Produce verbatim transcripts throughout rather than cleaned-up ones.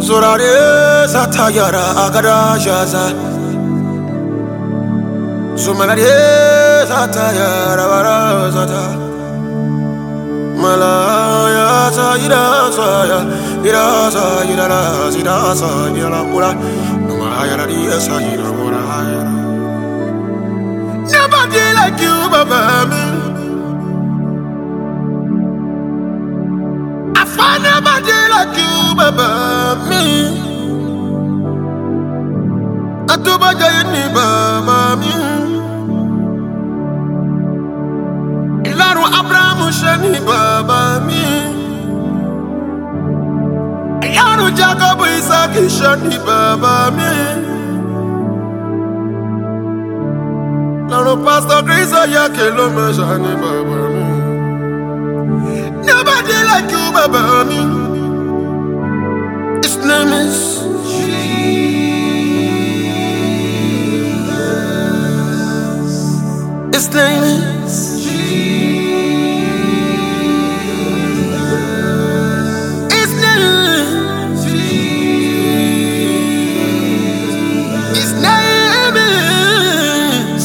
Zorare satayara agada jaza. Zumanare satayara barazata. Malaya sa ira saya ira sa ira la ira sa ira la ura. Numaya la ira sa ira ura. Nobody like you, Baba. I find nobody like you, Baba. Me. I do bad ni Baba me. Ilaro Abraham shani Baba me. Ilaro Jacob Isaac shani Baba me. Ilaro Pastor Chris Ayake Loma shani Baba me. Nobody like you, Baba me. His name is Jesus. His name is Jesus. His name is Jesus. His name is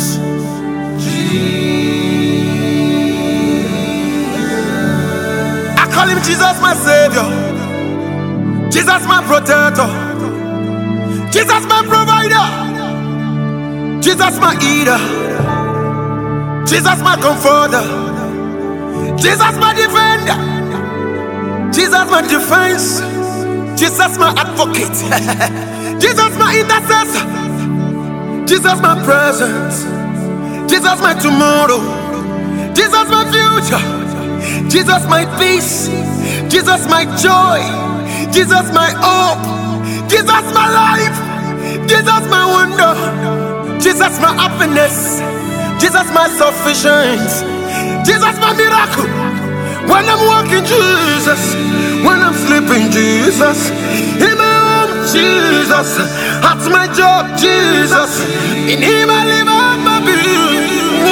Jesus. I call him Jesus, my Savior. Jesus, my protector. Jesus, my provider. Jesus, my eater. Jesus, my comforter. Jesus, my defender. Jesus, my defense. Jesus, my advocate. Jesus, my intercessor. Jesus, my presence. Jesus, my tomorrow. Jesus, my future. Jesus, my peace. Jesus, my joy. Jesus, my hope. Jesus, my life. Jesus, my wonder. Jesus, my happiness. Jesus, my sufficiency. Jesus, my miracle. When I'm walking, Jesus. When I'm sleeping, Jesus. In my home, Jesus. At my job, Jesus. In Him I live out my being.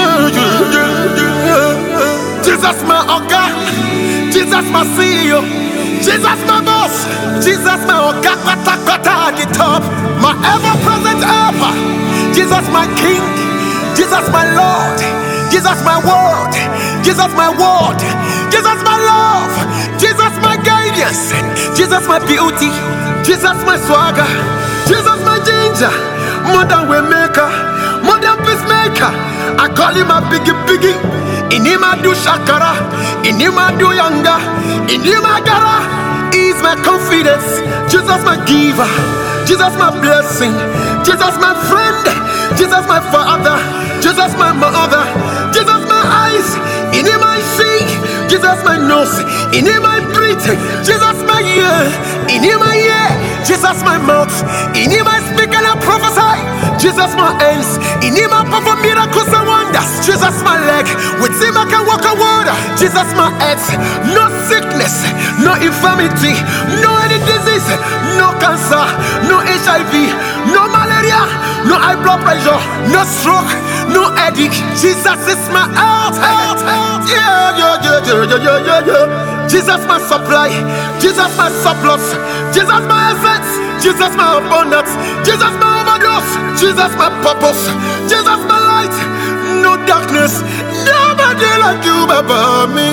Jesus, my Oga. Jesus, my C E O. Jesus, my boss. Jesus, my Oga kata kata at the top. My ever-present helper. Jesus, my King. Jesus, my Lord. Jesus, my word. Jesus, my word. Jesus, my love. Jesus, my guidance. Jesus, my beauty. Jesus, my swagger. Jesus, my ginger. Modern way maker. Modern peacemaker. I call him a biggie biggie. In him I do shakara. In him I do younger. In him I gara. He's my confidence. Jesus, my giver. Jesus, my blessing. Jesus, my friend. Jesus, my father. Jesus, my mother. Jesus, my eyes. In him I see. Jesus, my nose. In him I breathe. Jesus, my ear. In him I hear. Jesus, my mouth. In him I speak and I prophesy. Jesus, my hands. In him I perform miracles and wonders. Jesus, my leg. With him I can walk on water. Jesus, my head. No sickness. No infirmity. No any disease. No cancer. No H I V. No malaria. No high blood pressure. No stroke. No headache. Jesus is my health. Health. Health. Yeah, yeah, yeah, yeah, yeah, yeah, yeah. Jesus, my supply. Jesus, my surplus. Jesus, my assets. Jesus, my abundance. Jesus, my overdose. Jesus, my purpose. Jesus, my light. No darkness. Nobody like you, Baba me.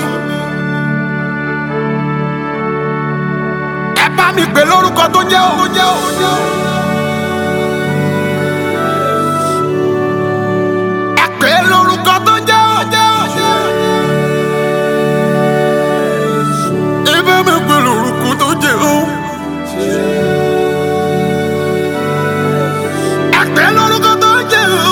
Eba mi pe lórúkọ tó jẹ́ o. Ẹ pè lórúkọ tó jẹ́ o. Eba mi pe lórúkọ tó jẹ́ o. Ẹ pè lórúkọ tó jẹ́ o.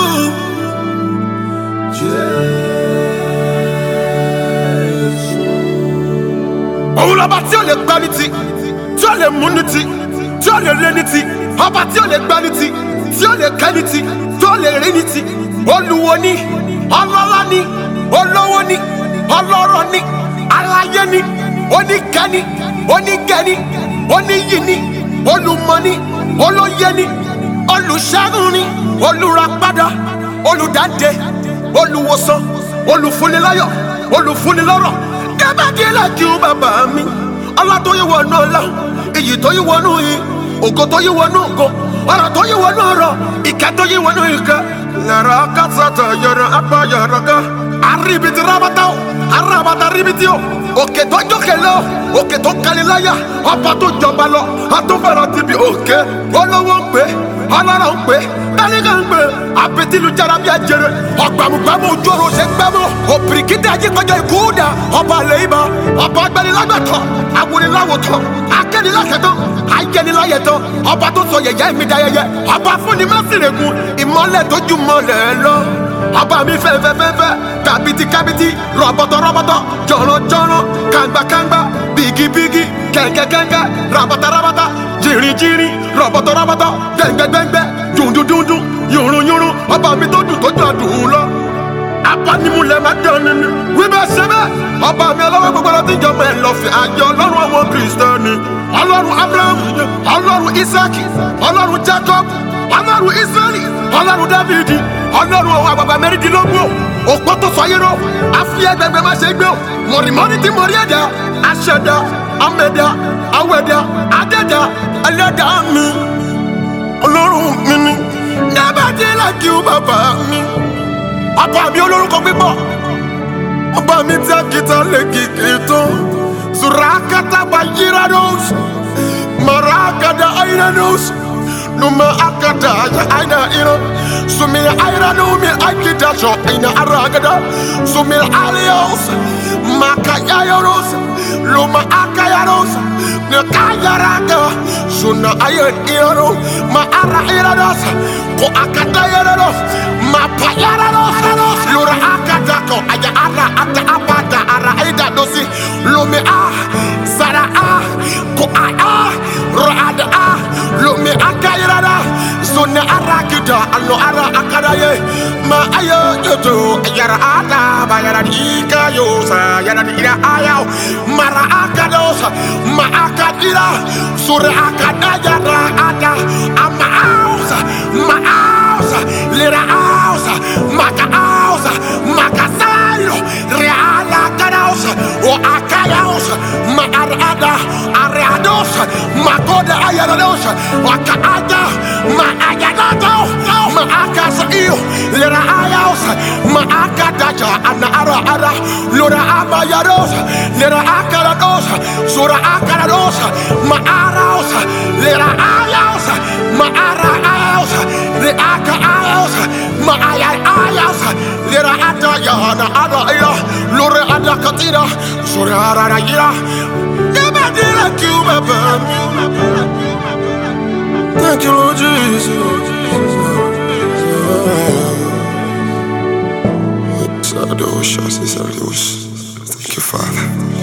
Òun lọ́ba tí ò lè gbá ní ti, tí ò lè mú ní ti, tí ò lè lé ní ti, ọba tí ò lè gbá ní ti, tí ò lè kẹ́ ní ti, tí ò lè rí ní ti. Olúwo ni, ọlọ́lá ni, olówó ni, ọlọ́rọ̀ ni, aláyé ni, oníkẹ́ni, onígẹ̀ni, oníyì ni, olùmọ̀ ni, olóyè ni, olùṣẹ́gun ni, olùràpadà, olùdáǹdè, olùwòsàn, olùfúnniláyọ̀, olùfúnnilọ́rọ̀. Nobody like you, Baba mi. Allah tó yí wọnú ọlá, èyí tó yí wọnú yìí. ògo tó yí wọnú ògo, ọ̀rọ̀ tó yí wọnú ọ̀rọ̀, ìkẹ́ tó yí wọnú ìkẹ́. Lẹ́rọ kásátọ̀ yọrọ apá yọrọ ká. Arìbìtì rábátá o, arábàtà rìbìtì o. Òkè tó jókè lọ, òkè tó kaliláyà, ọba tó jọba lọ, àtúbọ̀rọ̀ ti bí òkè. Olówó ń pè, ọlọ́rọ̀ ń pè, tálíkà ń pè, àbètìlú jara bí ajere. Ọ̀gbàmùgbàmù ojú ọ̀rọ̀ ṣe gbẹ́mọ̀, òbìrìkìtì ajíkọjọ ìkúdà. Ọba àlẹ́ ibà, ọba agbẹnilágbàtọ̀, awoniláwòtọ̀, akẹ́nilákẹ́tọ̀, ayẹniláyẹtọ̀. Ọba tó sọ yẹ̀yẹ́ mi dayẹyẹ, ọba fúnni mẹ́sìrègùn, ìmọ́lẹ̀ tójú mọ́lẹ̀ lọ. Ọba mi fẹ́fẹ́fẹ́fẹ́, kàbìtì kàbìtì, rọ̀bọ̀tọ̀ rọ̀bọ̀tọ̀, jọ̀rọ̀ jọ̀rọ̀, kàngbà kàngbà, bìgì bìgì, kẹ̀kẹ́ kẹ̀kẹ́, rabata rabata, jìrì jìrì, rọ̀bọ̀tọ̀ rọ̀bọ̀tọ̀, gbẹ̀ngbẹ̀ gbẹ̀ngbẹ̀, dùndùn dùndùn, yùrùn yùrùn. Ọba mi tó dùn tó jọ dùn lọ. Apanimulẹ̀ máa dán nínú. Wíbẹ̀ ṣe bẹ́ẹ̀, ọba mi ọlọ́wọ́ gbogbo ọdún ìjọba ẹ̀ lọ́fẹ̀ẹ́ àjọ ọlọ́run àwọn kìrìsìtẹ́nì. Ọlọ́run Abraham, ọlọ́run Isaki, ọlọ́run Jacob, ọlọ́run Israẹli, ọlọ́run Dávidi, ọlọ́run àwọn àgbàgbà mẹ́rìndínlógún. Òpó tó sọ yẹ́rọ, àfi ẹgbẹgbẹ má ṣe gbé o. Mọ̀rìmọ́ni tí mo rí ẹ̀dá, aṣẹ̀dá, amẹ̀dá, awẹ̀dá, adẹ́dá, ẹlẹ́dá mi. Ọlọ́run mi ni, nobody like you bàbá mi. Ọba mi olórúkọ pípọ̀, ọba mi tí a kìtà lè kìkì tó. Surakata bayirados, marakada airados. Numa akada ya aina iro, sumil aira numi akida sho aina aragada, sumil alios, makayaros, luma akayaros, nekayaraga, suna ayen iro, ma ara irados, ko akada irados, ma payarados, lura akada ko aya ara ata abada ara ida dosi, lumi ah, sara ah, ko ah, raada ah, lumi akayara. Sunna arakida allo ara akadaye ma ayo yoto yara ada bayara dika yosa yara dira ayaw mara akadosa ma akadira sura akada yara ada ama ausa ma ausa lira ausa maka ausa maka sayo reala kadausa o akayausa ma arada aradosa makoda ayaradosa wakaada ma ayanato ma akasa iyo lira ayausa ma akadaja ana ara ara lura abayadosa lira akaradosa sura akaradosa ma arausa lira ayausa ma ara ayausa li aka ayausa ma ayay ayausa lira ataya ana ara ira lura ada katira sura ara ira nobody like you baba. Thank you, Lord Jesus. Thank you, Father.